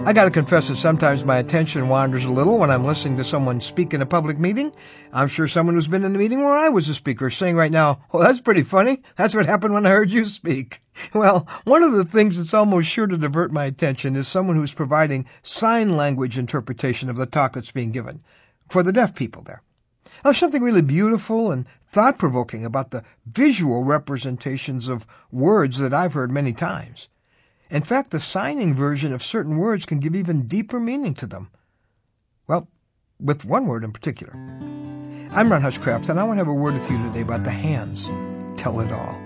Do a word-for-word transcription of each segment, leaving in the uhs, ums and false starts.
I gotta confess that sometimes my attention wanders a little when I'm listening to someone speak in a public meeting. I'm sure someone who's been in a meeting where I was a speaker is saying right now, well, that's pretty funny. That's what happened when I heard you speak. Well, one of the things that's almost sure to divert my attention is someone who's providing sign language interpretation of the talk that's being given for the deaf people there. There's something really beautiful and thought-provoking about the visual representations of words that I've heard many times. In fact, the signing version of certain words can give even deeper meaning to them. Well, with one word in particular. I'm Ron Hutchcraft, and I want to have a word with you today about the hands tell it all.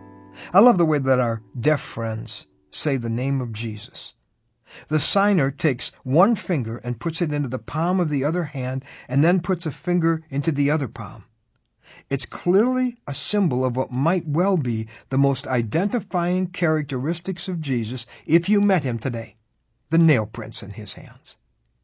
I love the way that our deaf friends say the name of Jesus. The signer takes one finger and puts it into the palm of the other hand, and then puts a finger into the other palm. It's clearly a symbol of what might well be the most identifying characteristics of Jesus if you met him today, the nail prints in his hands.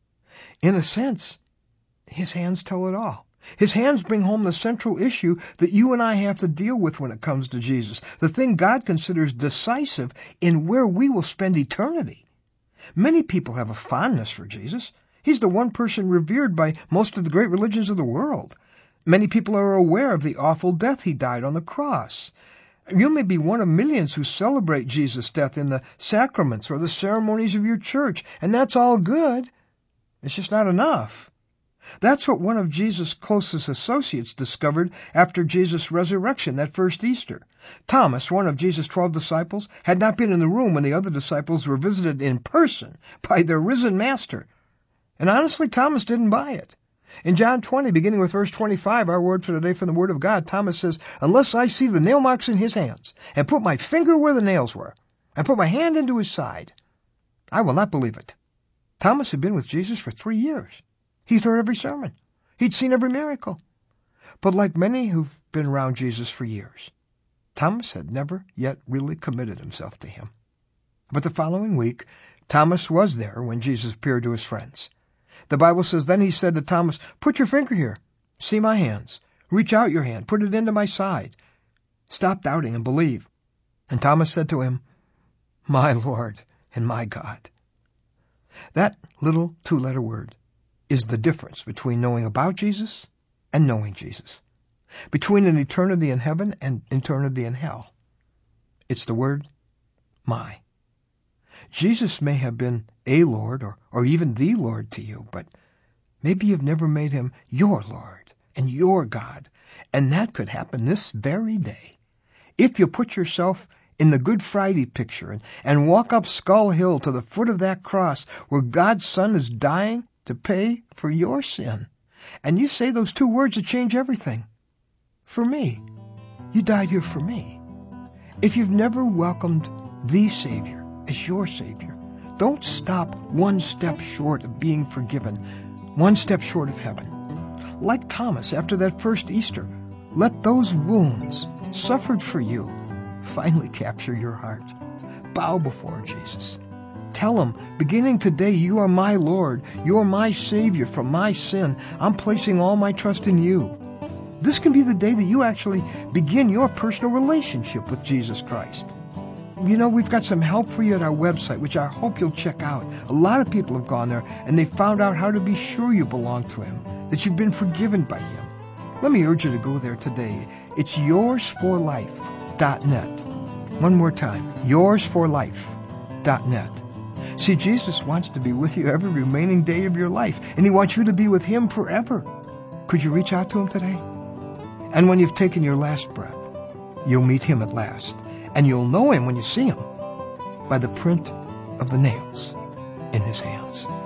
In a sense, his hands tell it all. His hands bring home the central issue that you and I have to deal with when it comes to Jesus, the thing God considers decisive in where we will spend eternity. Many people have a fondness for Jesus. He's the one person revered by most of the great religions of the world. Many people are aware of the awful death he died on the cross. You may be one of millions who celebrate Jesus' death in the sacraments or the ceremonies of your church, and that's all good. It's just not enough. That's what one of Jesus' closest associates discovered after Jesus' resurrection that first Easter. Thomas, one of Jesus' twelve disciples, had not been in the room when the other disciples were visited in person by their risen master. And honestly, Thomas didn't buy it. In John twenty, beginning with verse twenty-five, our word for today from the Word of God, Thomas says, "Unless I see the nail marks in his hands, and put my finger where the nails were, and put my hand into his side, I will not believe it." Thomas had been with Jesus for three years. He'd heard every sermon. He'd seen every miracle. But like many who've been around Jesus for years, Thomas had never yet really committed himself to him. But the following week, Thomas was there when Jesus appeared to his friends. The Bible says, "Then he said to Thomas, 'Put your finger here. See my hands. Reach out your hand. Put it into my side. Stop doubting and believe.' And Thomas said to him, 'My Lord and my God.'" That little two-letter word is the difference between knowing about Jesus and knowing Jesus, between an eternity in heaven and eternity in hell. It's the word my. Jesus may have been a Lord or, or even the Lord to you, but maybe you've never made him your Lord and your God, and that could happen this very day. If you put yourself in the Good Friday picture and, and walk up Skull Hill to the foot of that cross where God's Son is dying to pay for your sin, and you say those two words that change everything. For me. You died here for me. If you've never welcomed the Savior as your Savior, don't stop one step short of being forgiven, one step short of heaven. Like Thomas after that first Easter, let those wounds suffered for you finally capture your heart. Bow before Jesus. Tell him, beginning today, you are my Lord. You are my Savior from my sin. I'm placing all my trust in you. This can be the day that you actually begin your personal relationship with Jesus Christ. You know, we've got some help for you at our website, which I hope you'll check out. A lot of people have gone there, and they found out how to be sure you belong to him, that you've been forgiven by him. Let me urge you to go there today. It's yours for life dot net. One more time, yours for life dot net. See, Jesus wants to be with you every remaining day of your life, and he wants you to be with him forever. Could you reach out to him today? And when you've taken your last breath, you'll meet him at last, and you'll know him when you see him by the print of the nails in his hands.